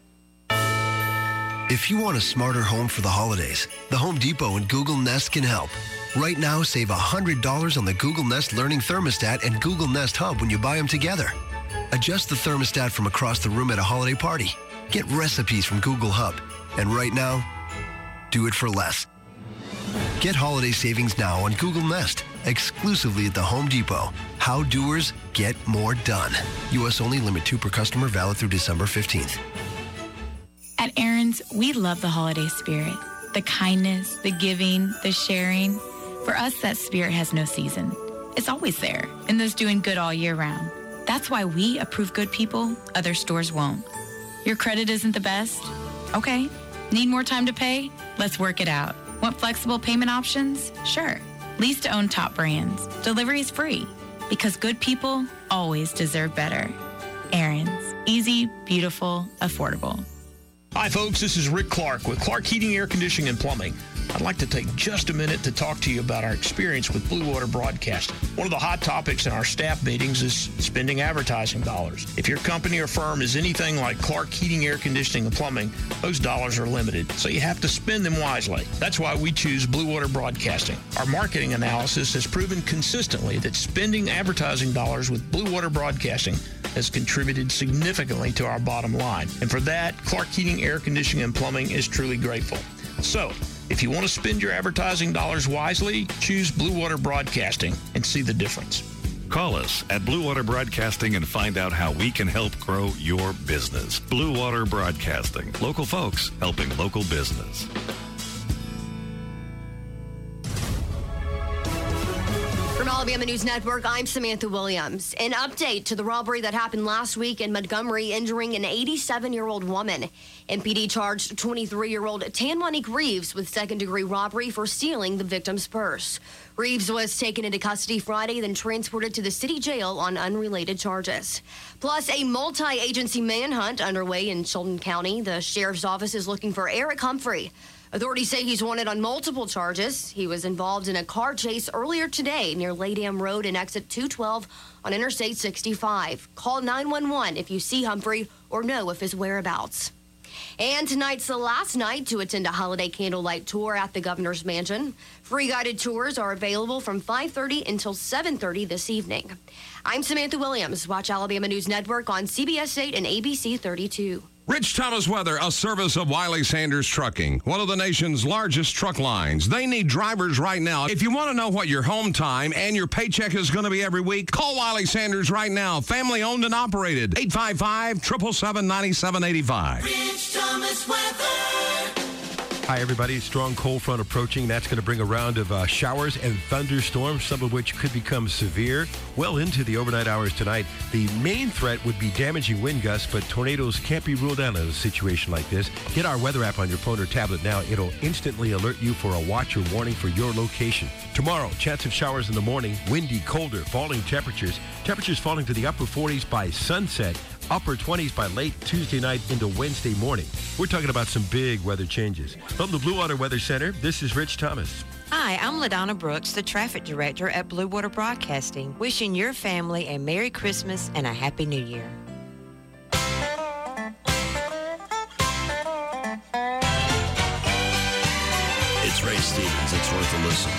[SPEAKER 1] If you want a smarter home for the holidays, the Home Depot and Google Nest can help. Right now, save $100 on the Google Nest Learning Thermostat and Google Nest Hub when you buy them together. Adjust the thermostat from across the room at a holiday party. Get recipes from Google Hub. And right now, do it for less. Get holiday savings now on Google Nest, exclusively at the Home Depot. How doers get more done. U.S. only, limit 2 per customer, valid through December 15th.
[SPEAKER 2] At Aaron's, we love the holiday spirit. The kindness, the giving, the sharing. For us, that spirit has no season. It's always there, and those doing good all year round. That's why we approve good people other stores won't. Your credit isn't the best? Okay. Need more time to pay? Let's work it out. Want flexible payment options? Sure. Lease to own top brands. Delivery is free. Because good people always deserve better. Aaron's. Easy, beautiful, affordable.
[SPEAKER 3] Hi, folks. This is Rick Clark with Clark Heating, Air Conditioning, and Plumbing. I'd like to take just a minute to talk to you about our experience with Blue Water Broadcasting. One of the hot topics in our staff meetings is spending advertising dollars. If your company or firm is anything like Clark Heating, Air Conditioning, and Plumbing, those dollars are limited, so you have to spend them wisely. That's why we choose Blue Water Broadcasting. Our marketing analysis has proven consistently that spending advertising dollars with Blue Water Broadcasting has contributed significantly to our bottom line. And for that, Clark Heating, Air Conditioning, and Plumbing is truly grateful. So, if you want to spend your advertising dollars wisely, choose Blue Water Broadcasting and see the difference.
[SPEAKER 7] Call us at Blue Water Broadcasting and find out how we can help grow your business. Blue Water Broadcasting. Local folks helping local business.
[SPEAKER 25] From Alabama News Network, I'm Samantha Williams. An update to the robbery that happened last week in Montgomery, injuring an 87-year-old woman. MPD charged 23-year-old Tanmonique Reeves with second-degree robbery for stealing the victim's purse. Reeves was taken into custody Friday, then transported to the city jail on unrelated charges. Plus, a multi-agency manhunt underway in Chilton County. The sheriff's office is looking for Eric Humphrey. Authorities say he's wanted on multiple charges. He was involved in a car chase earlier today near Laydam Road and exit 212 on Interstate 65. Call 911 if you see Humphrey or know of his whereabouts. And tonight's the last night to attend a holiday candlelight tour at the Governor's Mansion. Free guided tours are available from 5:30 until 7:30 this evening. I'm Samantha Williams. Watch Alabama News Network on CBS 8 and ABC 32.
[SPEAKER 26] Rich Thomas Weather, a service of Wiley Sanders Trucking, one of the nation's largest truck lines. They need drivers right now. If you want to know what your home time and your paycheck is going to be every week, call Wiley Sanders right now. Family owned and operated. 855-777-9785.
[SPEAKER 5] Rich Thomas Weather.
[SPEAKER 6] Hi, everybody. Strong cold front approaching. That's going to bring a round of showers and thunderstorms, some of which could become severe well into the overnight hours tonight. The main threat would be damaging wind gusts, but tornadoes can't be ruled out in a situation like this. Get our weather app on your phone or tablet now. It'll instantly alert you for a watch or warning for your location. Tomorrow, chance of showers in the morning, windy, colder, falling temperatures. Temperatures falling to the upper 40s by sunset. Upper 20s by late Tuesday night into Wednesday morning. We're talking about some big weather changes. From the Blue Water Weather Center, this is Rich Thomas.
[SPEAKER 27] Hi, I'm LaDonna Brooks, the traffic director at Blue Water Broadcasting, wishing your family a Merry Christmas and a Happy New Year.
[SPEAKER 11] It's Ray Stevens. It's worth a listen.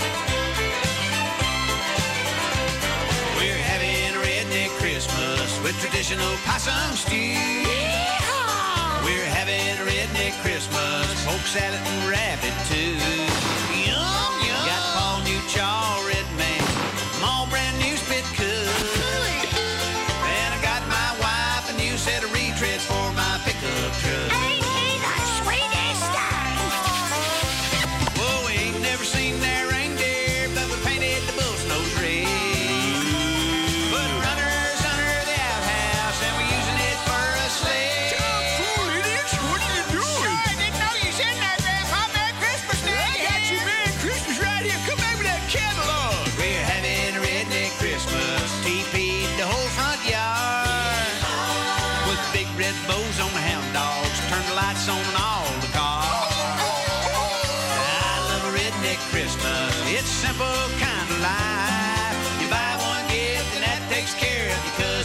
[SPEAKER 8] We're having a redneck Christmas with traditional possum stew. Yeehaw! We're having a redneck Christmas, poke salad and rabbit too. Yum, yum. Got Paul Newchaw, Red Man, all brand new spit cook. And I got my wife a new set of retreads for my pickup truck. Ain't he the sweetest thing? Whoa, we ain't never seen that reindeer, but we painted the bull's nose red. Put runners under the outhouse, and we're using it for a sled. Tom Fool, idiots, what are you doing? Sure, I didn't know you said that, Grandpa. Merry Christmas, Daddy. I got you Merry Christmas right here. Come back with that catalog. We're having a redneck Christmas, TP'd the whole front yard. With big red bows on the hound dogs, turn the lights on all the cars. I love a redneck Christmas, it's simple kind of life. You buy one gift and that takes care of you, 'cause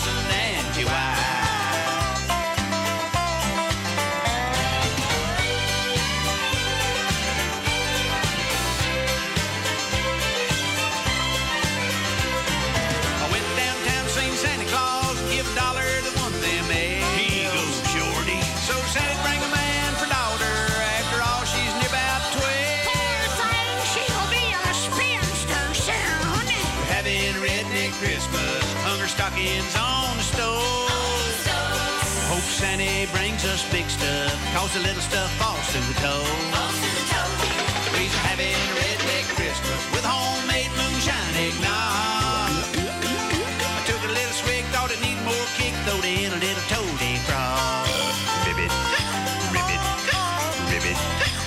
[SPEAKER 8] redneck Christmas. Hunger stockings on the stove. Hope Santa brings us big stuff, cause the little stuff falls through the toe. We're having a redneck Christmas with homemade moonshine eggnog. I took a little swig, thought it needed more kick, throwed in a little toady frog. Ribbit, ribbit, ribbit,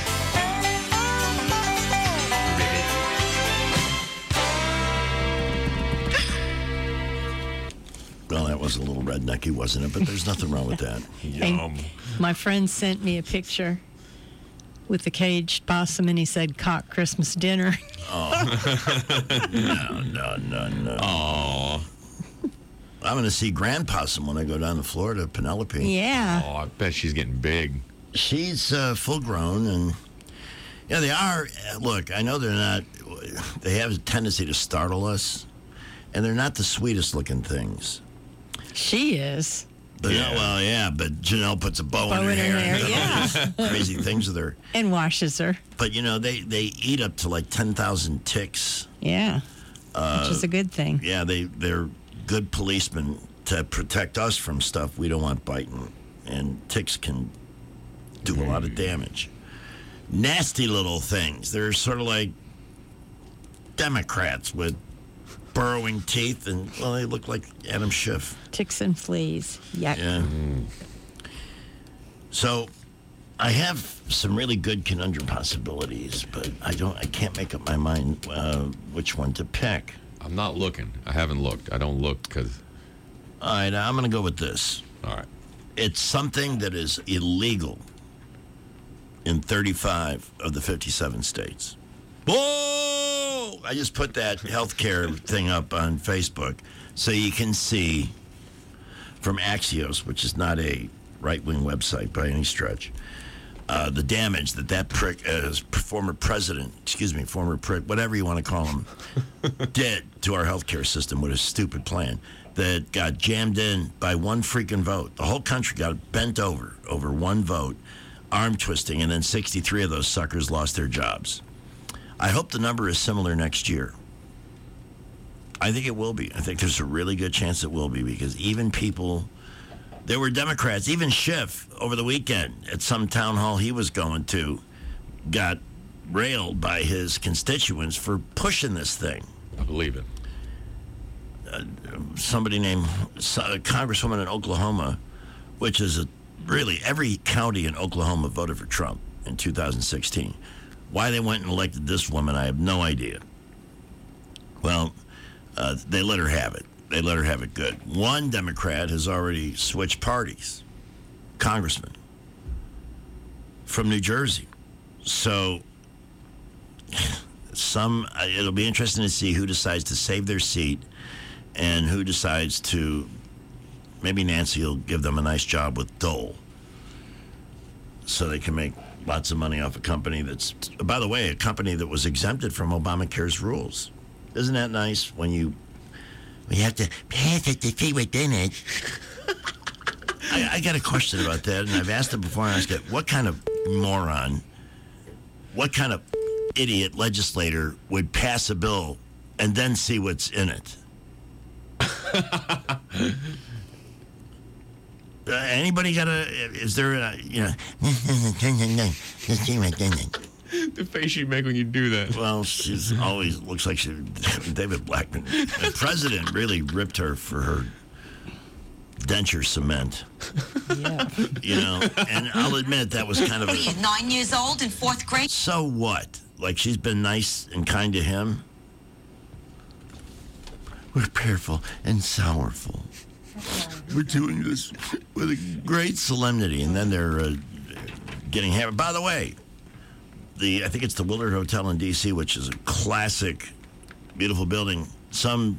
[SPEAKER 8] ribbit.
[SPEAKER 11] Well, that was a little rednecky, wasn't it? But there's nothing wrong with that.
[SPEAKER 14] And my friend sent me a picture with the caged possum, and he said, "Cock Christmas dinner."
[SPEAKER 11] No. Oh. I'm going to see Grand Possum when I go down to Florida, Penelope.
[SPEAKER 14] Yeah.
[SPEAKER 13] Oh, I bet she's getting big.
[SPEAKER 11] She's full grown, and yeah, they are. Look, I know they're not. They have a tendency to startle us, and they're not the sweetest looking things.
[SPEAKER 14] She is.
[SPEAKER 11] But but Janelle puts a bow in her hair. And does crazy things with her.
[SPEAKER 14] And washes her.
[SPEAKER 11] But, they eat up to like 10,000 ticks.
[SPEAKER 14] Yeah. Which is a good thing.
[SPEAKER 11] Yeah, they're good policemen to protect us from stuff we don't want biting. And ticks can do a lot of damage. Nasty little things. They're sort of like Democrats with burrowing teeth, and, well, they look like Adam Schiff.
[SPEAKER 14] Ticks and fleas. Yuck.
[SPEAKER 11] Yeah. So, I have some really good conundrum possibilities, but I can't make up my mind which one to pick.
[SPEAKER 13] I'm not looking. I haven't looked. I don't look because...
[SPEAKER 11] All right, I'm going to go with this.
[SPEAKER 13] All right.
[SPEAKER 11] It's something that is illegal in 35 of the 57 states. Whoa! I just put that healthcare thing up on Facebook so you can see from Axios, which is not a right-wing website by any stretch, the damage that prick, former prick, whatever you want to call him, did to our healthcare system with a stupid plan that got jammed in by one freaking vote. The whole country got bent over one vote, arm twisting, and then 63 of those suckers lost their jobs. I hope the number is similar next year. I think it will be. I think there's a really good chance it will be, because even people, there were Democrats, even Schiff over the weekend at some town hall he was going to, got railed by his constituents for pushing this thing.
[SPEAKER 13] I believe it.
[SPEAKER 11] Somebody named a congresswoman in Oklahoma, which is really every county in Oklahoma voted for Trump in 2016. Why they went and elected this woman, I have no idea. Well, they let her have it. They let her have it good. One Democrat has already switched parties, congressman from New Jersey. So it'll be interesting to see who decides to save their seat and who decides to, maybe Nancy will give them a nice job with Dole so they can make lots of money off a company that's, by the way, a company that was exempted from Obamacare's rules. Isn't that nice when you have to pass it to see within it? I got a question about that, and I've asked it before, and I asked it, what kind of moron, what kind of idiot legislator would pass a bill and then see what's in it? Anybody got is there the
[SPEAKER 13] face you make when you do that.
[SPEAKER 11] Well, she's always looks like David Blackman. The president really ripped her for her denture cement. Yeah. And I'll admit that was kind of
[SPEAKER 9] What are you, 9 years old in 4th grade?
[SPEAKER 11] So what? Like, she's been nice and kind to him? We're prayerful and sorrowful. We're doing this with a great solemnity, and then they're getting hammered. By the way, I think it's the Willard Hotel in D.C., which is a classic, beautiful building. Some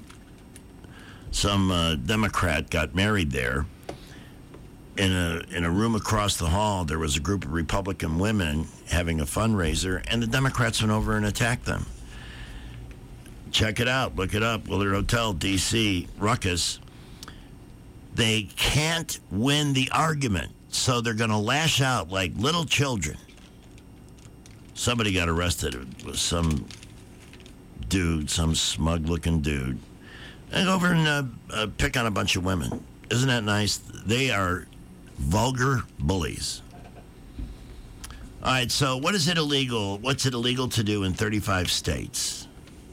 [SPEAKER 11] Democrat got married there. In a room across the hall, there was a group of Republican women having a fundraiser, and the Democrats went over and attacked them. Check it out. Look it up. Willard Hotel, D.C., ruckus. They can't win the argument, so they're going to lash out like little children. Somebody got arrested. It was some dude, some smug-looking dude, And go over and pick on a bunch of women. Isn't that nice? They are vulgar bullies. All right, so what's it illegal to do in 35 states?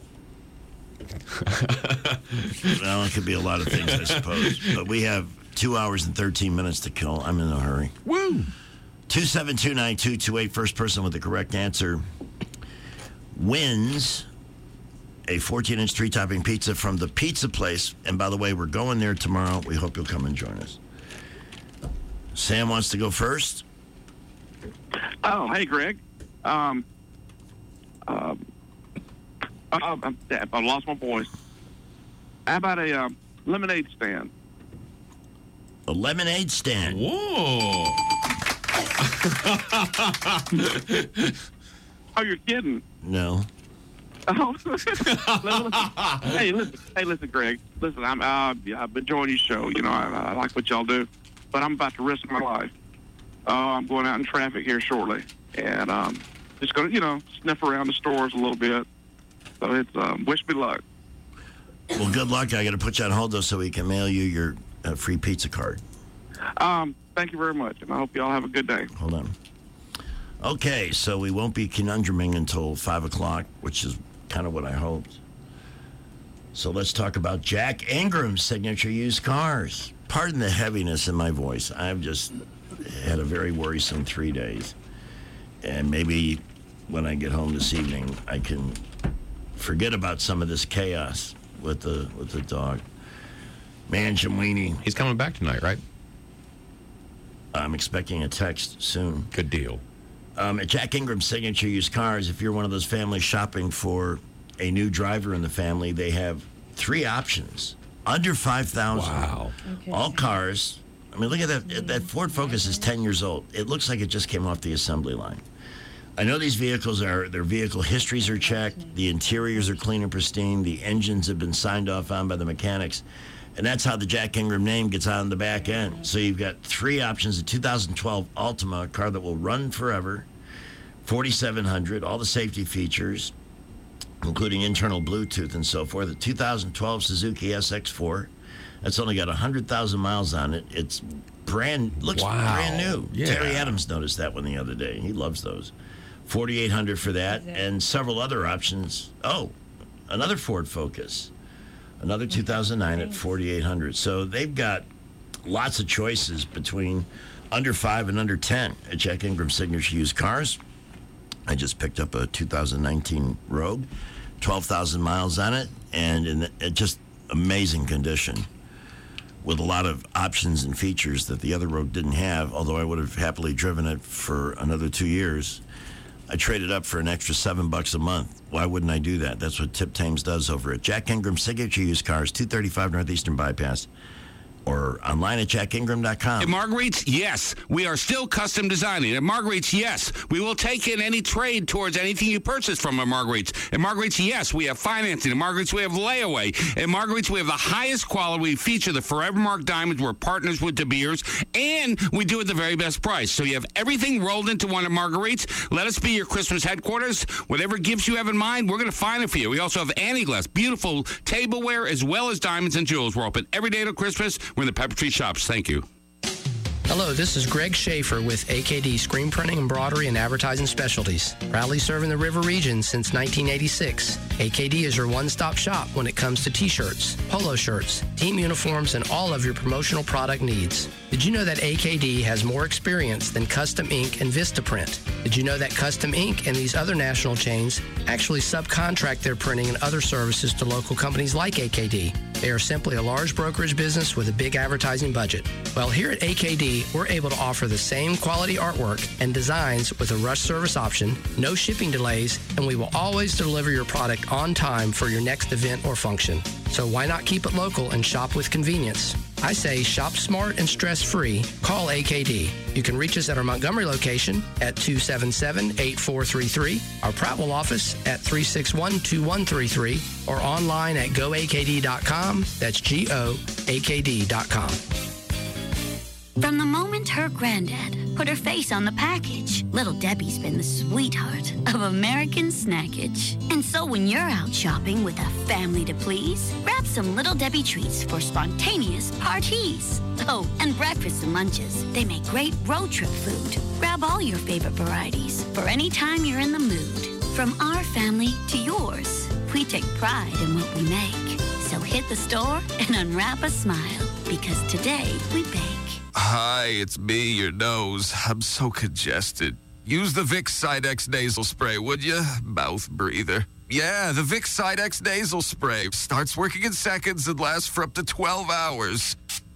[SPEAKER 11] Well, it could be a lot of things, I suppose. But we have 2 hours and 13 minutes to kill. I'm in a hurry.
[SPEAKER 3] Woo!
[SPEAKER 11] 272-9228. First person with the correct answer wins a 14-inch three-topping pizza from the pizza place. And by the way, we're going there tomorrow. We hope you'll come and join us. Sam wants to go first.
[SPEAKER 10] Oh, hey, Greg. I lost my voice. How about a lemonade stand?
[SPEAKER 11] A lemonade stand.
[SPEAKER 3] Whoa.
[SPEAKER 10] Oh, you're kidding?
[SPEAKER 11] No.
[SPEAKER 10] Oh. Hey, listen, Greg. Listen, I've been enjoying your show. You know, I like what y'all do, but I'm about to risk my life. I'm going out in traffic here shortly, and just going to, sniff around the stores a little bit. So it's wish me luck.
[SPEAKER 11] Well, good luck. I got to put you on hold, though, so we can mail you your free pizza card.
[SPEAKER 10] Thank you very much, and I hope you all have a good day.
[SPEAKER 11] Hold on. Okay, so we won't be conundruming until 5 o'clock, which is kind of what I hoped. So let's talk about Jack Ingram's signature used cars. Pardon the heaviness in my voice. I've just had a very worrisome 3 days. And maybe when I get home this evening, I can forget about some of this chaos with the dog. Man, Jamweenie.
[SPEAKER 13] He's coming back tonight, right?
[SPEAKER 11] I'm expecting a text soon.
[SPEAKER 13] Good deal.
[SPEAKER 11] At Jack Ingram's signature used cars, if you're one of those families shopping for a new driver in the family, they have 3 options. Under $5,000.
[SPEAKER 13] Wow.
[SPEAKER 11] Okay. All cars. I mean, look at that. That Ford Focus is 10 years old. It looks like it just came off the assembly line. I know these vehicles their vehicle histories are checked. The interiors are clean and pristine. The engines have been signed off on by the mechanics. And that's how the Jack Ingram name gets on the back end. So you've got 3 options. A 2012 Altima, a car that will run forever. $4,700, all the safety features, including internal Bluetooth and so forth. The 2012 Suzuki SX4, that's only got 100,000 miles on it. It's brand new.
[SPEAKER 13] Yeah.
[SPEAKER 11] Terry Adams noticed that one the other day. He loves those. $4,800 for that, and several other options. Oh, another Ford Focus. Another 2009 at $4,800. So they've got lots of choices between under 5 and under 10 at Jack Ingram Signature Used Cars. I just picked up a 2019 Rogue, 12,000 miles on it, and in just amazing condition with a lot of options and features that the other Rogue didn't have, although I would have happily driven it for another 2 years. I traded up for an extra $7 a month. Why wouldn't I do that? That's what Tip Thames does over at Jack Ingram Signature Used Cars, 235 Northeastern Bypass, or online at jackingram.com.
[SPEAKER 12] At Marguerite's, yes, we are still custom designing. At Marguerite's, yes, we will take in any trade towards anything you purchase from at Marguerite's. At Marguerite's, yes, we have financing. At Marguerite's, we have layaway. At Marguerite's, we have the highest quality. We feature the Forever Mark diamonds. We're partners with De Beers, and we do it at the very best price. So you have everything rolled into one at Marguerite's. Let us be your Christmas headquarters. Whatever gifts you have in mind, we're going to find it for you. We also have Antiglass, beautiful tableware, as well as diamonds and jewels. We're open every day till Christmas. We're in the Pepper Tree Shops. Thank you.
[SPEAKER 15] Hello, this is Greg Schaefer with AKD Screen Printing, Embroidery, and Advertising Specialties. Proudly serving the River region since 1986. AKD is your one-stop shop when it comes to t-shirts, polo shirts, team uniforms, and all of your promotional product needs. Did you know that AKD has more experience than Custom Ink and Vistaprint? Did you know that Custom Ink and these other national chains actually subcontract their printing and other services to local companies like AKD? They are simply a large brokerage business with a big advertising budget. Well, here at AKD, we're able to offer the same quality artwork and designs with a rush service option, no shipping delays, and we will always deliver your product on time for your next event or function. So why not keep it local and shop with convenience? I say shop smart and stress-free. Call AKD. You can reach us at our Montgomery location at 277-8433, our Prattville office at 361-2133, or online at goakd.com. That's GOAKD.com.
[SPEAKER 16] From the moment her granddad
[SPEAKER 4] put her face on the package. Little Debbie's been the sweetheart of American snackage. And so when you're out shopping with a family to please, grab some Little Debbie treats for spontaneous parties. Oh, and breakfast and lunches. They make great road trip food. Grab all your favorite varieties for any time you're in the mood. From our family to yours, we take pride in what we make. So hit the store and unwrap a smile, because today we bake.
[SPEAKER 26] Hi, it's me, your nose. I'm so congested. Use the Vicks Sidex nasal spray, would you? Mouth breather. Yeah, the Vicks Sidex nasal spray starts working in seconds and lasts for up to 12 hours.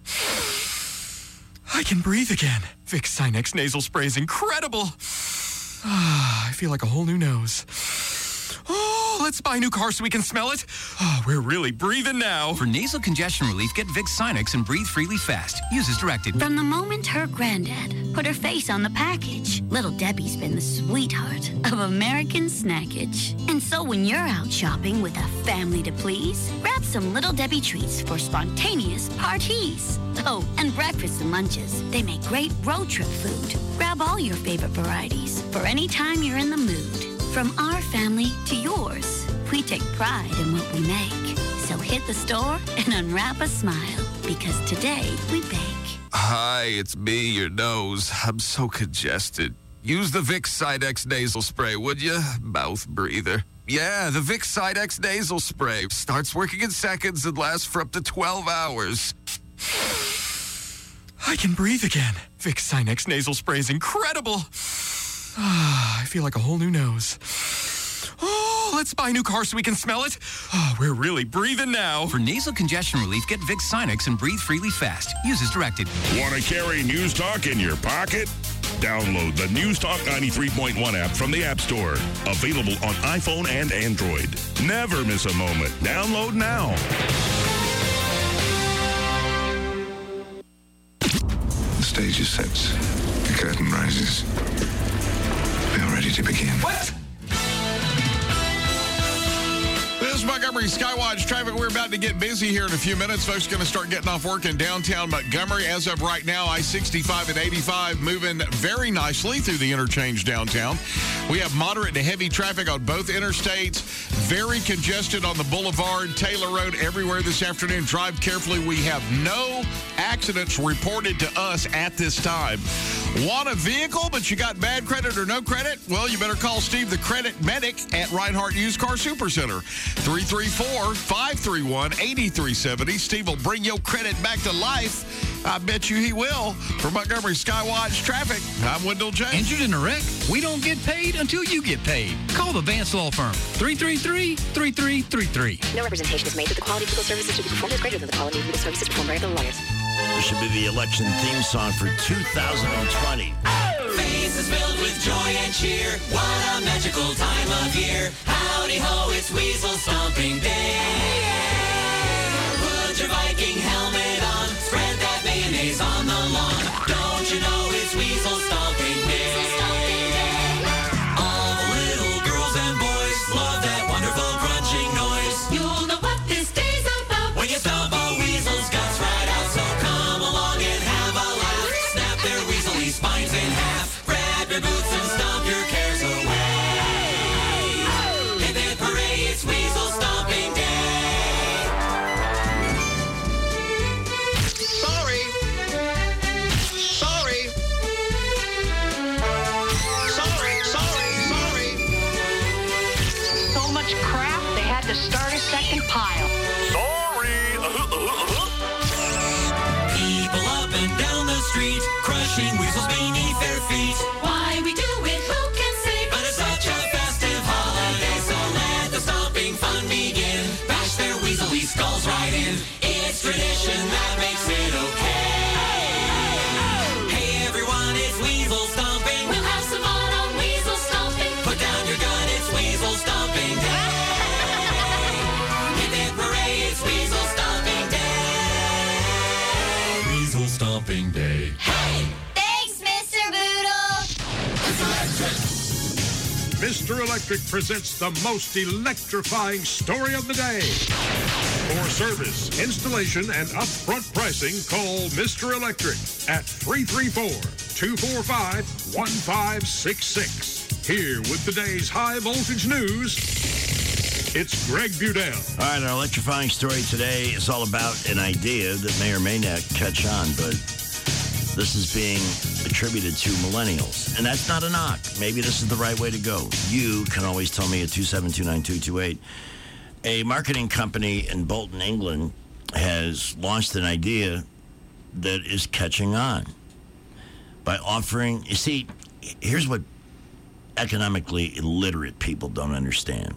[SPEAKER 16] I can breathe again. Vicks Sinex nasal spray is incredible. I feel like a whole new nose. Oh, let's buy a new car so we can smell it. Oh, we're really breathing now.
[SPEAKER 17] For nasal congestion relief, get Vicks Sinex and breathe freely fast. Use as directed.
[SPEAKER 4] From the moment her granddad put her face on the package, Little Debbie's been the sweetheart of American snackage. And so when you're out shopping with a family to please, grab some Little Debbie treats for spontaneous parties. Oh, and breakfast and lunches. They make great road trip food. Grab all your favorite varieties for any time you're in the mood. From our family to yours, we take pride in what we make. So hit the store and unwrap a smile, because today we bake.
[SPEAKER 26] Hi, it's me, your nose. I'm so congested. Use the Vicks Sidex nasal spray, would you? Mouth breather. Yeah, the Vicks Sidex nasal spray starts working in seconds and lasts for up to 12 hours.
[SPEAKER 16] I can breathe again. Vicks Sinex nasal spray is incredible. I feel like a whole new nose. Oh, let's buy a new car so we can smell it. Oh, we're really breathing now.
[SPEAKER 17] For nasal congestion relief, get Vicks Sinex and breathe freely fast. Use as directed.
[SPEAKER 18] Want to carry News Talk in your pocket? Download the News Talk 93.1 app from the App Store. Available on iPhone and Android. Never miss a moment. Download now.
[SPEAKER 19] The stage is set. The curtain rises. We are ready to begin.
[SPEAKER 16] What?
[SPEAKER 26] This is Montgomery Skywatch traffic. We're about to get busy here in a few minutes. Folks are going to start getting off work in downtown Montgomery. As of right now, I-65 and 85 moving very nicely through the interchange downtown. We have moderate to heavy traffic on both interstates. Very congested on the Boulevard, Taylor Road, everywhere this afternoon. Drive carefully. We have no accidents reported to us at this time. Want a vehicle, but you got bad credit or no credit? Well, you better call Steve, the credit medic at Reinhardt Used Car Supercenter. 334-531-8370. Steve will bring your credit back to life. I bet you he will. For Montgomery Skywatch Traffic, I'm Wendell James.
[SPEAKER 22] Injured in a wreck? We don't get paid until you get paid. Call the Vance Law Firm. 333-3333.
[SPEAKER 23] No representation is made that the quality of legal services to be performed is greater than the quality of legal services performed by other lawyers.
[SPEAKER 11] This should be the election theme song for 2020.
[SPEAKER 8] Faces filled with joy and cheer. What a magical time of year. Howdy ho, it's Weasel Stomping Day. Put your Viking helmet on. Spread that mayonnaise on the lawn. Don't you know it's Weasel Stomping Day? All the little girls and boys love that wonderful crunching noise. You'll know what this day's about when you stomp a weasel's guts right out. So come along and have a laugh. Snap their weaselly spines in half. Grab your boots and stomp your cares away. Hip hip hooray, it's Weasel Stomping Day.
[SPEAKER 3] Sorry.
[SPEAKER 9] So much crap, they had to start a second pile.
[SPEAKER 8] People up and down the street, crushing weasels beneath their feet. Why we do it, who can say? But it's such a festive holiday, so let the stomping fun begin. Bash their weaselly skulls right in. It's tradition that makes it okay. Hey everyone, it's Weasel Stomping. We'll have some fun on Weasel Stomping. Put down your gun, it's Weasel Stomping Day. Hip hip hooray, it's Weasel Stomping Day. Weasel Stomping Day.
[SPEAKER 5] Hey! Thanks, Mr. Boodle!
[SPEAKER 20] Mr. Electric presents the most electrifying story of the day. For service, installation, and upfront pricing, call Mr. Electric at 334 888-245-1566. Here with today's high voltage news, it's Greg Budell.
[SPEAKER 11] All right, our electrifying story today is all about an idea that may or may not catch on, but this is being attributed to millennials. And that's not a knock. Maybe this is the right way to go. You can always tell me at 272-9228. A marketing company in Bolton, England, has launched an idea that is catching on by offering, you see, here's what economically illiterate people don't understand.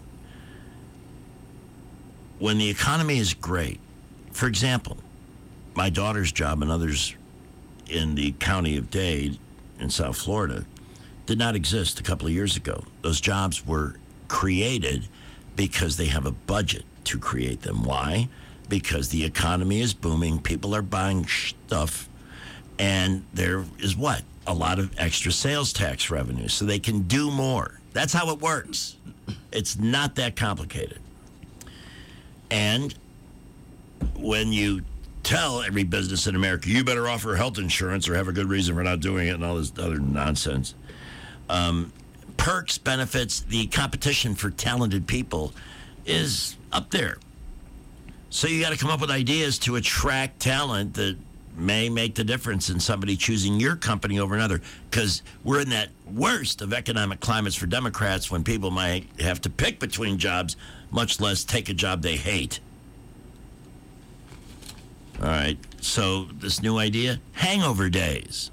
[SPEAKER 11] When the economy is great, for example, my daughter's job and others in the county of Dade in South Florida did not exist a couple of years ago. Those jobs were created because they have a budget to create them. Why? Because the economy is booming, people are buying stuff, and there is what? A lot of extra sales tax revenue, so they can do more. That's how it works. It's not that complicated. And when you tell every business in America, you better offer health insurance or have a good reason for not doing it and all this other nonsense. Perks, benefits, the competition for talented people is up there. So you got to come up with ideas to attract talent that may make the difference in somebody choosing your company over another, because we're in that worst of economic climates for Democrats when people might have to pick between jobs, much less take a job they hate. All right, so this new idea, hangover days.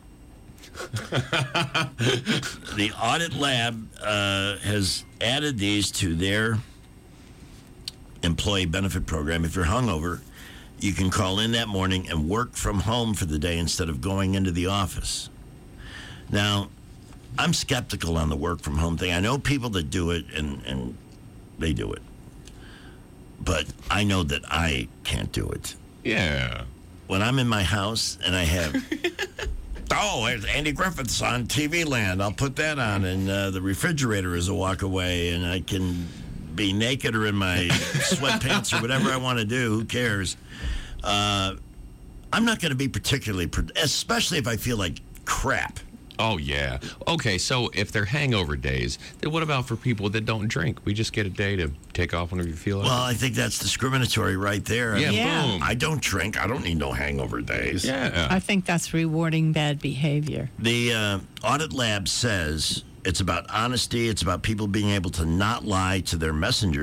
[SPEAKER 11] The Audit Lab has added these to their employee benefit program. If you're hungover, you can call in that morning and work from home for the day instead of going into the office. Now, I'm skeptical on the work from home thing. I know people that do it, and they do it. But I know that I can't do it.
[SPEAKER 12] Yeah.
[SPEAKER 11] When I'm in my house and I have, there's Andy Griffith's on TV Land. I'll put that on, and the refrigerator is a walk away, and I can be naked or in my sweatpants or whatever I want to do. Who cares? I'm not going to be particularly, especially if I feel like crap.
[SPEAKER 13] Oh, yeah. Okay, so if they're hangover days, then what about for people that don't drink? We just get a day to take off whenever you feel like it.
[SPEAKER 11] Well, I think that's discriminatory right there.
[SPEAKER 13] Yeah, boom.
[SPEAKER 11] I don't drink. I don't need no hangover days.
[SPEAKER 13] Yeah.
[SPEAKER 14] I think that's rewarding bad behavior.
[SPEAKER 11] The Audit Lab says it's about honesty. It's about people being able to not lie to their messengers.